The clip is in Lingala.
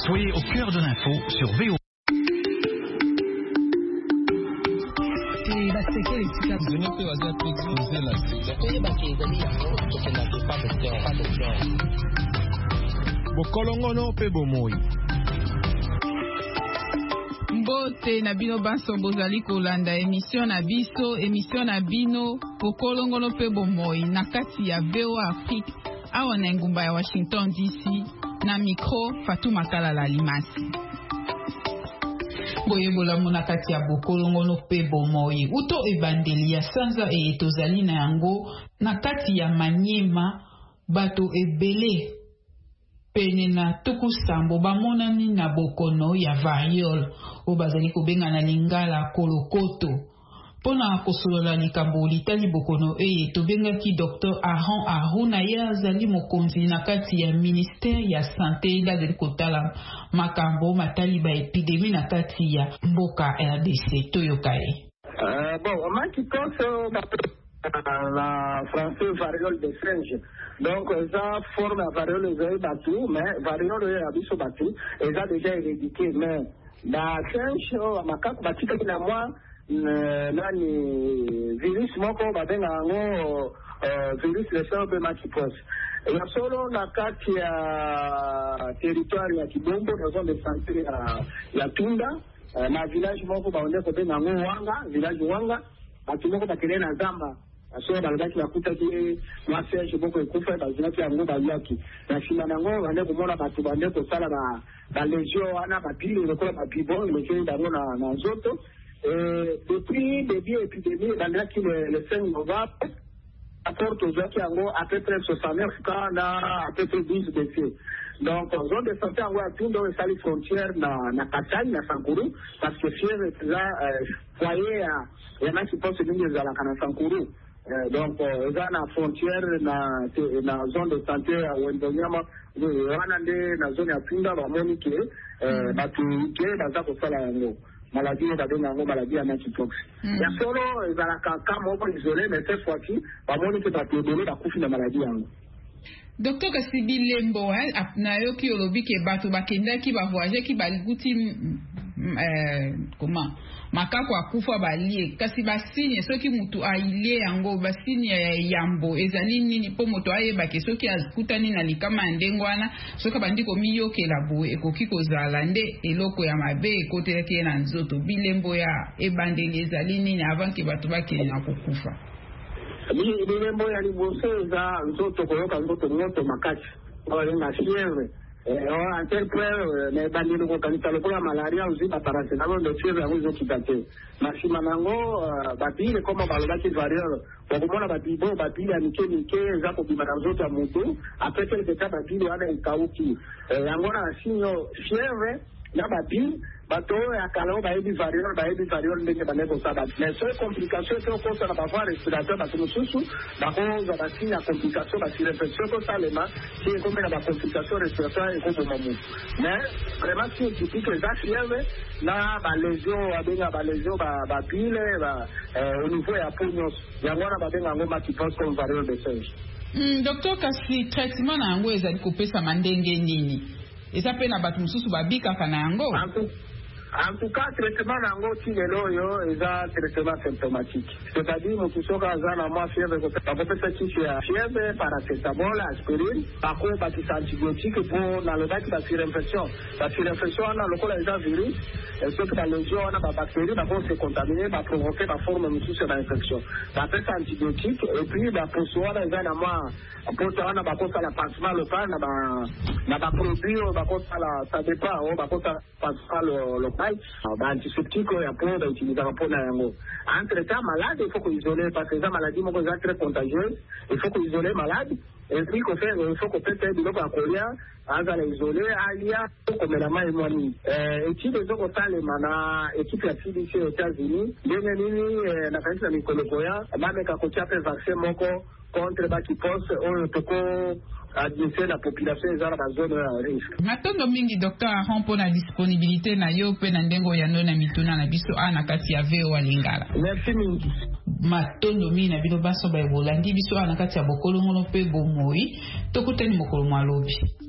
Soyez au cœur de l'info sur VO. Bokolongono pe bomoi. Mbote na bino baso bozali kolanda émission na bino Bokolongono pe bomoi na kati ya VOA Afrique awa na ngumba ya Washington DC na micro Fatuma Kalala Limasi. Boyebola mona kati ya Bokolongono pe bomoi uto ebandeli ya sanza tozali na yango na kati ya Manyema bato ebele pene na tuku sambo bamonani na bokono ya variole o bazali kobenga na lingala kolokoto pona kosolola likambo litali bokono tobengaki Dr. Aron Aruna ya azali mokonzi na kati ya ministère ya santé ndazali kotala makambo matali ba epidemie na kati ya mboka RDC toyokae. Bon, moi qui pense la française variole de singe. Donc, ça forme la variole de battu, mais variole de abisso battu, et ça déjà hérédité. Mais la singe, ma carte batika qui n'a moi, nani virus moko babenga ngo virus le serbe makipos. Et ya solo na kati ya territoire ya Kibombo, na zone de santé ya Tunda, na village moko baonde kobenga ngo Wanga, village Wanga, batumoko bakele na zamba. Aso balaki bakuta ki mwase boko ekufa bazaki yango bayaki na sima nango bande komona batu bande ko sala ba légion wana ba pile lokola ba bibon le kiri dango na nzoto depuis début épidémie bandaki le 5 novembre apporte aux yango à peu près 69 cas na à peu près 12 décès. Donc zone de santé yango atundo esali frontière na Kasai na Sankuru parce que fièvre là foyer ya na kiposo mingi za la kana Sankuru. Donc eza na frontière na zone de santé ya Wendonyama wana nde na zone ya Tunda bamoni ke batu ke baza kosala yango maladie babenga yango maladie ya monkeypox. Ya solo ezalaka ka moko isolé mais cette fois-ci bamoni ke batu ebele bakufi na maladie yango. Docteur Kasibi Lembo na yo ki olobi ke bato bakendaki ba voyager ki baliguti comment makako akufa balie kasi basine soki mutu ailie yango basine ya yambo ezali nini po moto ayeba ke soki azikutani na likama ndengwana soka bandiko miyokela boye ekoki kozala nde eloko ya mabe ekoteleke na nzoto bilembo ya ebandeli ezali nini avant ke bato bakende na kokufa. Bilembo ya liboso za nzoto koyoka nzoto moto makati wale na fièvre en tel point mais bandino ko kanisa lokola malaria uziba paracetamol de fièvre yango ezokitate masima nango babile koma balobaki variole okomona babile ya mike eza kobima na nzoto ya motu après quelque temps babile wana ekauki yango na sinyo fièvre na babile bato ya kala bayebi variole ndenge bande kosala mais so complication to kosa na bavoi respirateur bato mosusu bakoza basinya complication basireflexion tosalema si ekomela bacomplication respiratoire ekoboma motu mais vraiment si typique eza fièvre na balésion abenga balésion babile au niveau ya peau nyonso yango wana babenga yango monkeypox comme variole de singe. Docteur kasi traitement na yango ezali kopesa ndenge nini eza pe na bato mosusu babikaka na yango? En tout cas, traitement nango tilelo yo eza traitement symptomatique. C'est-à-dire mutu soka azana mwa fièvre bakopesa kisi ya fièvre, paracétamol, aspirine, bako bakisa antibiotique pour nalobaki basur-infection. Basur-infection wana lokola eza virus, soki balésion wana babactérie bako se contaminer, baprovoquer baforme mosusu ya infection. Bapesa antibiotique et puis baposo wana eza na mwa posa wana bakosala pansement local na baproduit bakosala ça dépend bakosala pansement local antiseptique ya po bautilisaka mpona yango. Entre temps malade il faut qu'isoler parce que eza maladie moko eza très contagieuse, il faut qu'isoler malade et puis il faut kopesa biloko ya kolia azala isolé alia komela mai mwani étude ezokosalema na équipe ya CDC aux États-Unis ndenge nini na kanisa mikoloko ya bameka kotia mpe vaccin moko contre bakipos oyo toko adressé la population ezala na zone ya risque. Matondo mingi Dr. Aron pona disponibilité na yo pe na ndengo ya nona mituna na biso ana kati ya VOA Lingala. Merci mingi. Matondo mingi na bino baso ba ebolandi biso ana kati ya Bokolongono pe bomoi tokuteni mokolo mwalobi.